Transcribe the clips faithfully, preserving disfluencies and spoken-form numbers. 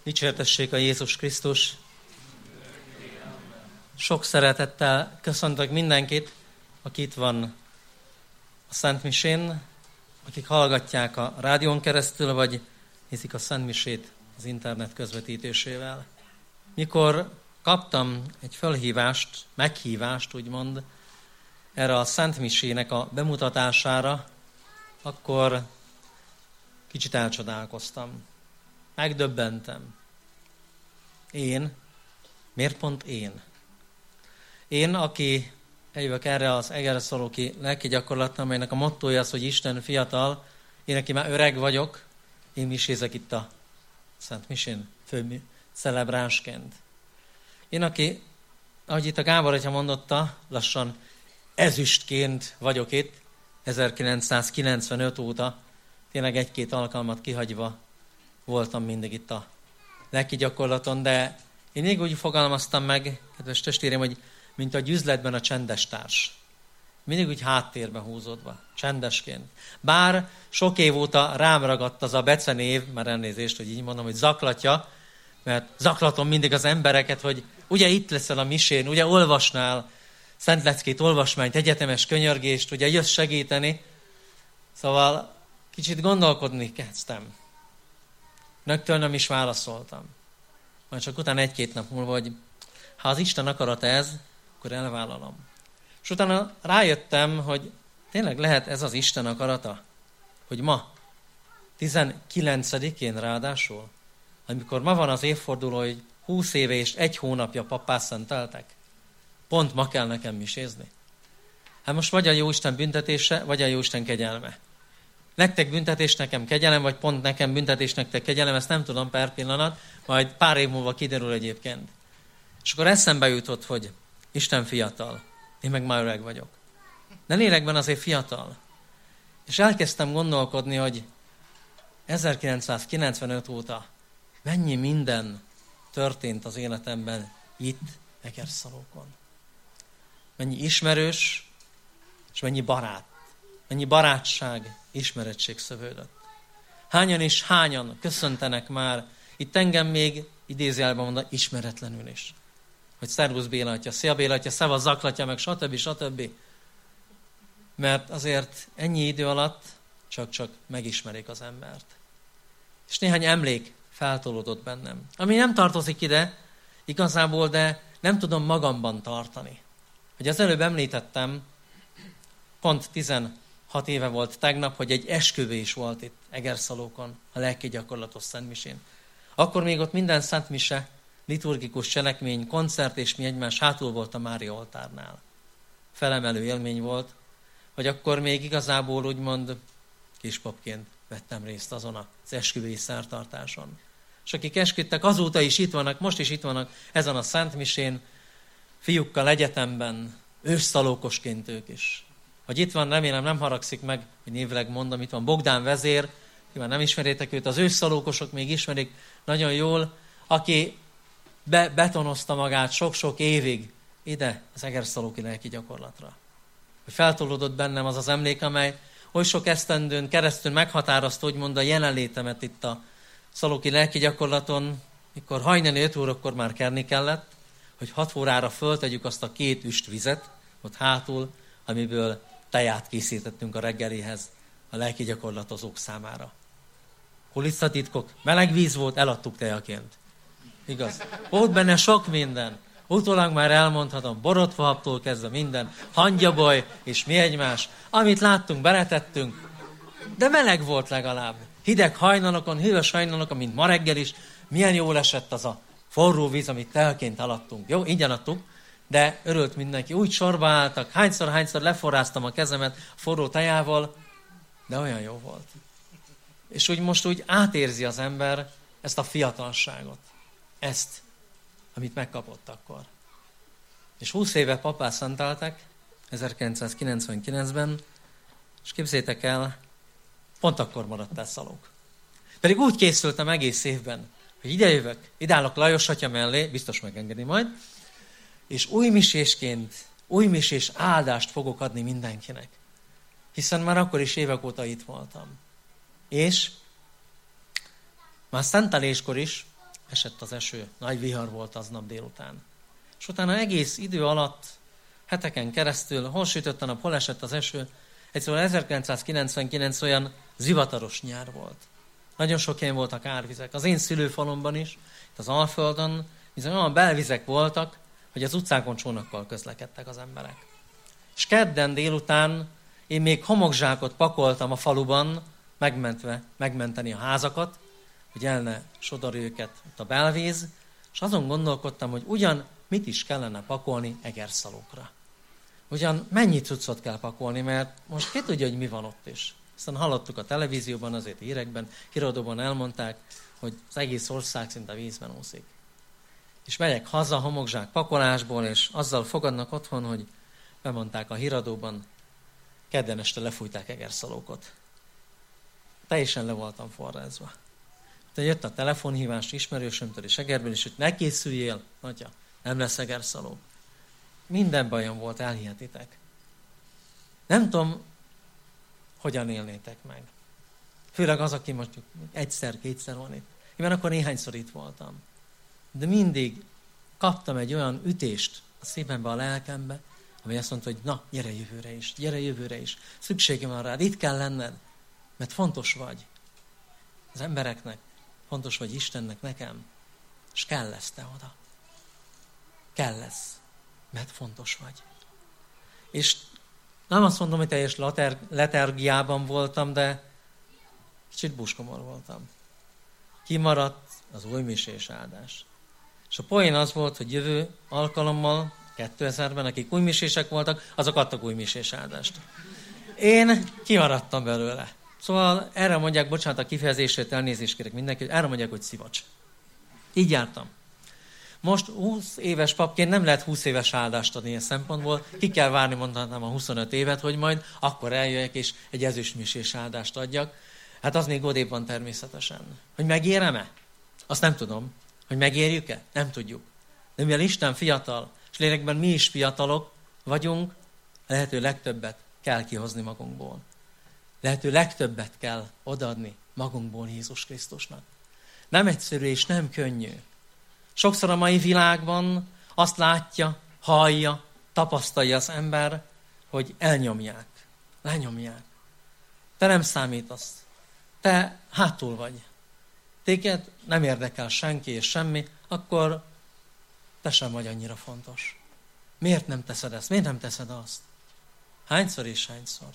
Dicsértessék a Jézus Krisztus! Sok szeretettel köszöntök mindenkit, aki itt van a Szent Misén, akik hallgatják a rádión keresztül, vagy nézik a Szent Misét az internet közvetítésével. Mikor kaptam egy felhívást, meghívást, úgymond, erre a Szent Misének a bemutatására, akkor kicsit elcsodálkoztam. Megdöbbentem. Én? Miért pont én? Én, aki eljövök erre az egerszalóki lelki gyakorlatra, amelynek a mottója az, hogy Isten fiatal, én, aki már öreg vagyok, én misézek itt a Szent Misén fő celebránsként. Én, aki, ahogy itt a Gábor atya mondotta, lassan ezüstként vagyok itt, ezerkilencszázkilencvenöt óta, tényleg egy-két alkalmat kihagyva voltam mindig itt a lelki gyakorlaton, de én még úgy fogalmaztam meg, kedves testvérem, hogy mint a üzletben a csendes társ. Mindig úgy háttérbe húzódva, csendesként. Bár sok év óta rám ragadt az a becenév, már elnézést, hogy így mondom, hogy zaklatja, mert zaklatom mindig az embereket, hogy ugye itt leszel a misén, ugye olvasnál szentleckét, olvasmányt, egyetemes könyörgést, ugye jössz segíteni. Szóval kicsit gondolkodni kezdtem. Rögtön nem is válaszoltam. Majd csak utána egy-két nap múlva, hogy ha az Isten akarat ez, akkor elvállalom. És utána rájöttem, hogy tényleg lehet ez az Isten akarata, hogy ma, tizenkilencedikén ráadásul, amikor ma van az évforduló, hogy húsz éve és egy hónapja pappá szenteltek, pont ma kell nekem misézni. Hát most vagy a Jóisten büntetése, vagy a Jóisten kegyelme. Nektek büntetés, nekem kegyelem, vagy pont nekem büntetés, nektek kegyelem, ezt nem tudom per pillanat, majd pár év múlva kiderül egyébként. És akkor eszembe jutott, hogy Isten fiatal, én meg már öreg vagyok. De lélekben azért fiatal. És elkezdtem gondolkodni, hogy ezerkilencszázkilencvenöt óta mennyi minden történt az életemben itt, Egerszalókon. Mennyi ismerős, és mennyi barát. Mennyi barátság, ismerettség szövődött. Hányan és hányan köszöntenek már, itt engem még idézőjelben mondani, ismeretlenül is. Hogy szervusz Béla atya, szia Béla atya, szevasz zaklatja, meg stb. stb. Mert azért ennyi idő alatt csak-csak megismerik az embert. És néhány emlék feltolódott bennem. Ami nem tartozik ide igazából, de nem tudom magamban tartani. Hogy az előbb említettem, pont tizenhat éve volt tegnap, hogy egy esküvő is volt itt Egerszalókon, a lelki gyakorlatos Szent Misén. Akkor még ott minden Szent Mise, liturgikus cselekmény, koncert és mi egymás hátul volt a Mária oltárnál. Felemelő élmény volt, hogy akkor még igazából úgymond kispapként vettem részt azon az esküvői szertartáson. És akik esküdtek, azóta is itt vannak, most is itt vannak ezen a Szent Misén, fiúkkal egyetemben, ősszalókosként ők is. Hogy itt van, remélem nem haragszik meg, hogy névleg mondom, itt van Bogdán vezér, ki már nem ismeritek őt, az ősszalókosok még ismerik nagyon jól, aki be, betonozta magát sok-sok évig ide az egerszalóki lelki gyakorlatra. Hogy feltolódott bennem az az emlék, amely oly sok esztendőn keresztül meghatározta, úgymond a jelenlétemet itt a szalóki lelki gyakorlaton, mikor hajnali öt órakor már kerni kellett, hogy hat órára föltegyük azt a két üst vizet, ott hátul, amiből teját készítettünk a reggelihez a lelki gyakorlatozók számára. Kulisszatitkok, meleg víz volt, eladtuk tejaként. Igaz? Volt benne sok minden. Utólag már elmondhatom, borotvahabtól kezdve minden, hangyabaj és mi egymás. Amit láttunk, beletettünk, de meleg volt legalább. Hideg hajnalokon, hűvös hajnalokon, mint ma reggel is, milyen jól esett az a forró víz, amit tejaként alattunk. Jó, ingyen adtuk, de örült mindenki. Úgy sorba álltak, hányszor-hányszor leforráztam a kezemet forró tejával, de olyan jó volt. És úgy most úgy átérzi az ember ezt a fiatalságot. Ezt, amit megkapott akkor. És húsz éve pappá szenteltek, ezerkilencszázkilencvenkilencben, és képzeljétek el, pont akkor maradt el Szalók. Pedig úgy készültem egész évben, hogy ide jövök, ide állok Lajos atya mellé, biztos megengedi majd, és új misésként, új misés áldást fogok adni mindenkinek. Hiszen már akkor is évek óta itt voltam. És már szenteléskor is esett az eső, nagy vihar volt aznap délután. És utána egész idő alatt, heteken keresztül, hol sütött a nap, hol esett az eső, egyszerűen ezerkilencszázkilencvenkilenc olyan zivataros nyár volt. Nagyon sok helyen voltak árvizek. Az én szülőfalomban is, itt az Alföldön, bizony olyan belvizek voltak, hogy az utcákon csónakkal közlekedtek az emberek. És kedden délután én még homokzsákot pakoltam a faluban, megmentve, megmenteni a házakat, hogy el ne sodor őket ott a belvíz, és azon gondolkodtam, hogy ugyan mit is kellene pakolni egerszalókra. Ugyan mennyi cuccot kell pakolni, mert most ki tudja, hogy mi van ott is. Aztán hallottuk a televízióban, azért hírekben, híradóban elmondták, hogy az egész ország szinte vízben úszik. És megyek haza homokzsák pakolásból, és azzal fogadnak otthon, hogy bemondták a híradóban, kedden este lefújták egerszalókot. Teljesen le voltam forrázva. De jött a telefonhívás ismerősömtől és Egerből, és hogy ne készüljél, atya, nem lesz egerszaló. Minden bajom volt, elhihetitek. Nem tudom, hogyan élnétek meg. Főleg az, aki mondjuk egyszer, kétszer van itt. Én akkor néhányszor itt voltam. De mindig kaptam egy olyan ütést a szívembe, a lelkembe, ami azt mondta, hogy na, gyere jövőre is, gyere jövőre is. Szükségem van rád, itt kell lenned, mert fontos vagy az embereknek, fontos vagy Istennek, nekem, és kell lesz te oda. Kell lesz, mert fontos vagy. És nem azt mondom, hogy teljes letergiában voltam, de kicsit buskomor voltam. Kimaradt az újmisés áldás. És a poén az volt, hogy jövő alkalommal, kétezerben, akik újmisések voltak, azok adtak újmisés áldást. Én kimaradtam belőle. Szóval erre mondják, bocsánat a kifejezését, elnézést kérek mindenki, erre mondják, hogy szivacs. Így jártam. Most húsz éves papként nem lehet húsz éves áldást adni ilyen szempontból. Ki kell várni, mondhatnám a huszonöt évet, hogy majd akkor eljöjjek és egy ezüstmisés áldást adjak. Hát az még odébb van természetesen. Hogy megérem-e? Azt nem tudom. Hogy megérjük-e? Nem tudjuk. De mivel Isten fiatal, és lélekben mi is fiatalok vagyunk, lehető legtöbbet kell kihozni magunkból. Lehető legtöbbet kell odaadni magunkból Jézus Krisztusnak. Nem egyszerű és nem könnyű. Sokszor a mai világban azt látja, hallja, tapasztalja az ember, hogy elnyomják, lenyomják. Te nem számítasz. Te hátul vagy. Téged nem érdekel senki és semmi, akkor te sem vagy annyira fontos. Miért nem teszed ezt? Miért nem teszed azt? Hányszor és hányszor?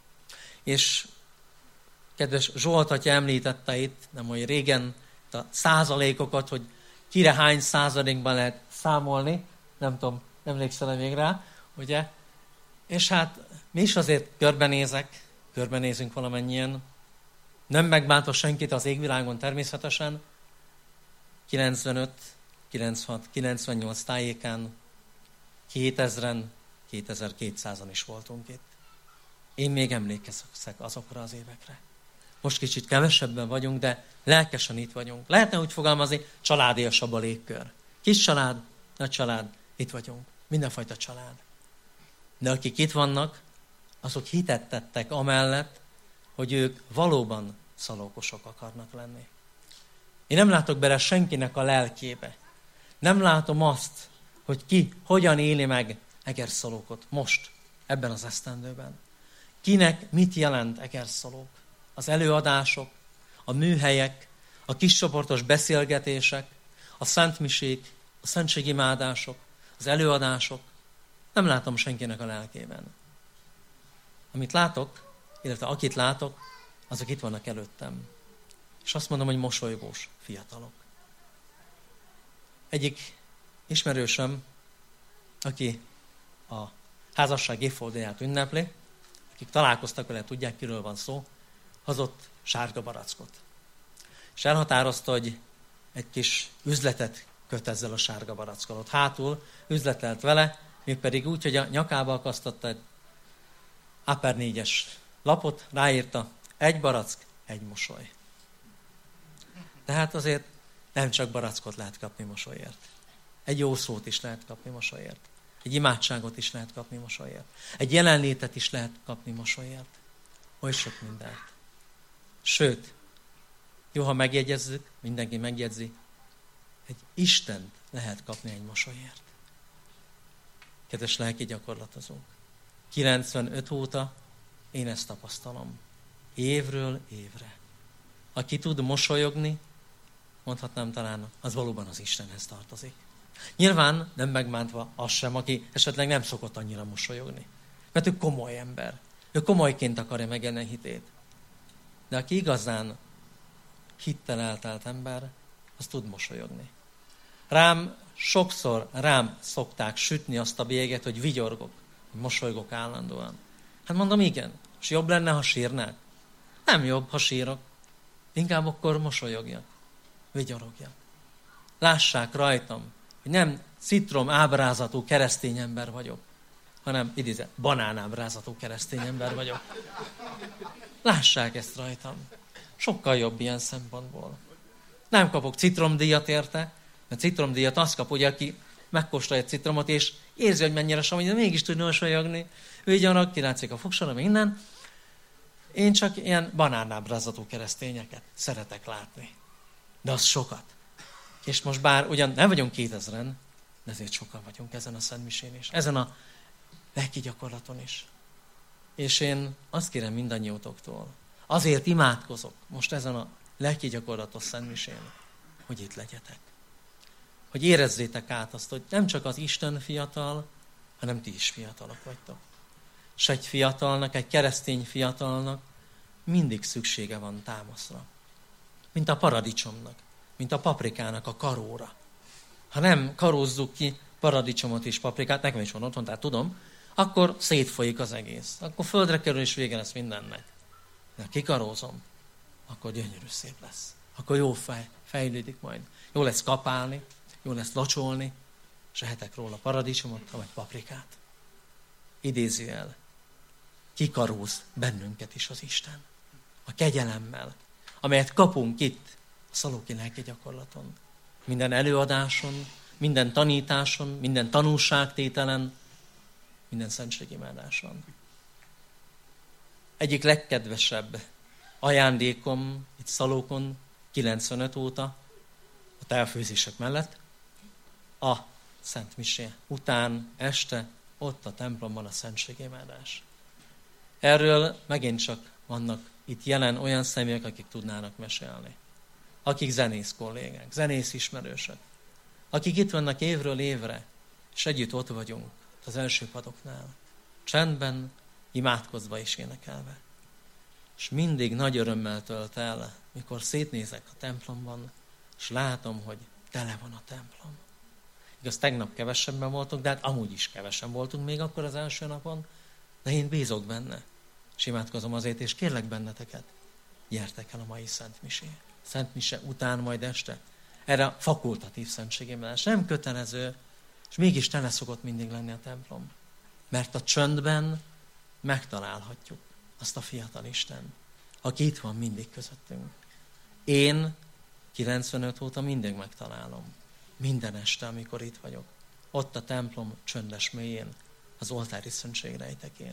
És kedves Zsolt atya említette itt, nem olyan régen, a százalékokat, hogy kire hány százalékban lehet számolni, nem tudom, emlékszel még rá, ugye? És hát mi is azért körbenézek, körbenézünk valamennyien, nem megbántott senkit az égvilágon természetesen, kilencvenöt, kilencvenhat, kilencvennyolc tájékán, kétezren, kétezer-kétszázan is voltunk itt. Én még emlékezek azokra az évekre. Most kicsit kevesebben vagyunk, de lelkesen itt vagyunk. Lehetne úgy fogalmazni, családiasabb a légkör. Kis család, nagy család, itt vagyunk. Mindenfajta család. De akik itt vannak, azok hitet tettek amellett, hogy ők valóban szalókosok akarnak lenni. Én nem látok bele senkinek a lelkébe. Nem látom azt, hogy ki hogyan éli meg egerszalókot most, ebben az esztendőben. Kinek mit jelent egerszalók? Az előadások, a műhelyek, a kiscsoportos beszélgetések, a szentmisék, a szentségimádások, az előadások. Nem látom senkinek a lelkében. Amit látok, illetve akit látok, azok itt vannak előttem. És azt mondom, hogy mosolygós fiatalok. Egyik ismerősöm, aki a házasság évfordulóját ünnepli, akik találkoztak vele, tudják, kiről van szó, hozott sárga barackot. És elhatározta, hogy egy kis üzletet köt ezzel a sárga barackkal. Ott hátul üzletelt vele, mégpedig úgy, hogy a nyakába akasztotta egy á pé er négyes lapot, ráírta, egy barack, egy mosoly. Tehát azért nem csak barackot lehet kapni mosolyért. Egy jó szót is lehet kapni mosolyért. Egy imádságot is lehet kapni mosolyért. Egy jelenlétet is lehet kapni mosolyért. Oly sok mindent. Sőt, jó, ha megjegyezzük, mindenki megjegyzi, egy Istent lehet kapni egy mosolyért. Kedves lelki gyakorlatozók, kilencvenöt óta én ezt tapasztalom. Évről évre. Aki tud mosolyogni, mondhatnám talán, az valóban az Istenhez tartozik. Nyilván nem megmántva az sem, aki esetleg nem szokott annyira mosolyogni. Mert ő komoly ember. Ő komolyként akarja megélni a hitét. De aki igazán hittel eltelt ember, az tud mosolyogni. Rám sokszor rám szokták sütni azt a bélyeget, hogy vigyorgok, hogy mosolygok állandóan. Hát mondom, igen. És jobb lenne, ha sírnák? Nem jobb, ha sírok. Inkább akkor mosolyogjak. Vigyorogjak. Lássák rajtam, hogy nem citrom ábrázatú keresztény ember vagyok, hanem idézem, banán ábrázatú keresztény ember vagyok. Lássák ezt rajtam. Sokkal jobb ilyen szempontból. Nem kapok citromdíjat érte, mert citromdíjat azt kap, ugye, aki megkóstolja egy citromot, és érzi, hogy mennyire sav, de mégis tud mosolyogni. Vigyorog, kilátszik a fogsora, minden. Én csak ilyen banánábrázatú keresztényeket szeretek látni. De az sokat. És most bár ugyan nem vagyunk kétezren, de ezért sokan vagyunk ezen a szentmisén is. Ezen a lelki gyakorlaton is. És én azt kérem mindannyiótoktól, azért imádkozok most ezen a lelki gyakorlatos szentmisén, hogy itt legyetek. Hogy érezzétek át azt, hogy nem csak az Isten fiatal, hanem ti is fiatalok vagytok. És egy fiatalnak, egy keresztény fiatalnak mindig szüksége van támaszra. Mint a paradicsomnak, mint a paprikának a karóra. Ha nem karózzuk ki paradicsomot és paprikát, nekem is van otthon, tehát tudom, akkor szétfolyik az egész. Akkor földre kerül és vége lesz mindennek. De ha kikarózom, akkor gyönyörű szép lesz. Akkor jó fej, fejlődik majd. Jó lesz kapálni, jó lesz locsolni, és ehetek róla paradicsomot, vagy paprikát. Idézőjel, kikaróz bennünket is az Isten. A kegyelemmel, amelyet kapunk itt, a Szalóki lelki gyakorlaton. Minden előadáson, minden tanításon, minden tanúságtételen, minden szentségimádáson. Egyik legkedvesebb ajándékom itt Szalókon kilencvenöt óta, a tejfőzések mellett, a Szent Misé után, este, ott a templomban a szentségimádás. Erről megint csak vannak itt jelen olyan személyek, akik tudnának mesélni. Akik zenész kollégák, zenész ismerősök. Akik itt vannak évről évre, és együtt ott vagyunk az első padoknál. Csendben, imádkozva és énekelve. És mindig nagy örömmel tölt el, mikor szétnézek a templomban, és látom, hogy tele van a templom. Igaz, tegnap kevesebben voltunk, de hát amúgy is kevesen voltunk még akkor az első napon, de én bízok benne, és imádkozom azért, és kérlek benneteket, gyertek el a mai Szent Misé. Szent Mise után majd este. Erre a fakultatív szentségimádás. Nem kötelező, és mégis tele szokott mindig lenni a templom. Mert a csöndben megtalálhatjuk azt a fiatal Isten, aki itt van mindig közöttünk. Én kilencvenöt óta mindig megtalálom. Minden este, amikor itt vagyok. Ott a templom csöndes mélyén, az oltári szentség rejtekén.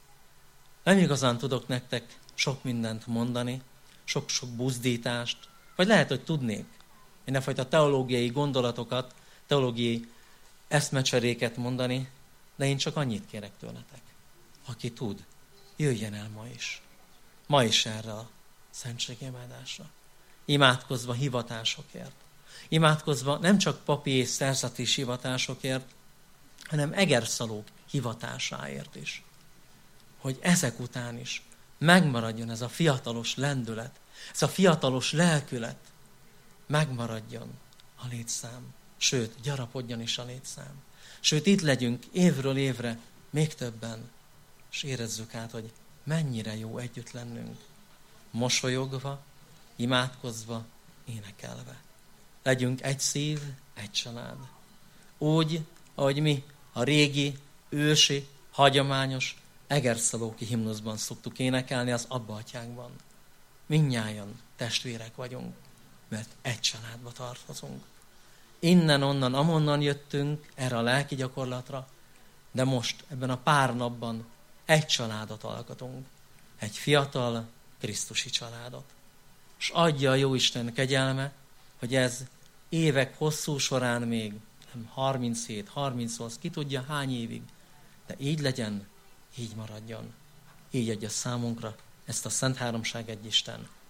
Nem igazán tudok nektek sok mindent mondani, sok-sok buzdítást, vagy lehet, hogy tudnék mindenfajta teológiai gondolatokat, teológiai eszmecseréket mondani, de én csak annyit kérek tőletek. Aki tud, jöjjen el ma is. Ma is erre a szentségimádásra. Imádkozva hivatásokért. Imádkozva nem csak papi és szerzeti hivatásokért, hanem egerszalók hivatásáért is. Hogy ezek után is megmaradjon ez a fiatalos lendület, ez a fiatalos lelkület, megmaradjon a létszám, sőt, gyarapodjon is a létszám. Sőt, itt legyünk évről évre még többen, és érezzük át, hogy mennyire jó együtt lennünk, mosolyogva, imádkozva, énekelve. Legyünk egy szív, egy család. Úgy, ahogy mi a régi, ősi, hagyományos, egerszalóki himnuszban szoktuk énekelni az Abba Atyánkban. Mindnyájan testvérek vagyunk, mert egy családba tartozunk. Innen, onnan, amonnan jöttünk erre a lelki gyakorlatra, de most ebben a pár napban egy családot alkotunk. Egy fiatal, krisztusi családot. És adja a Jóisten kegyelme, hogy ez évek hosszú során még, nem harminchét, harmincnyolc, ki tudja hány évig, de így legyen, így maradjon. Így adja számunkra ezt a Szent Háromság egy Isten.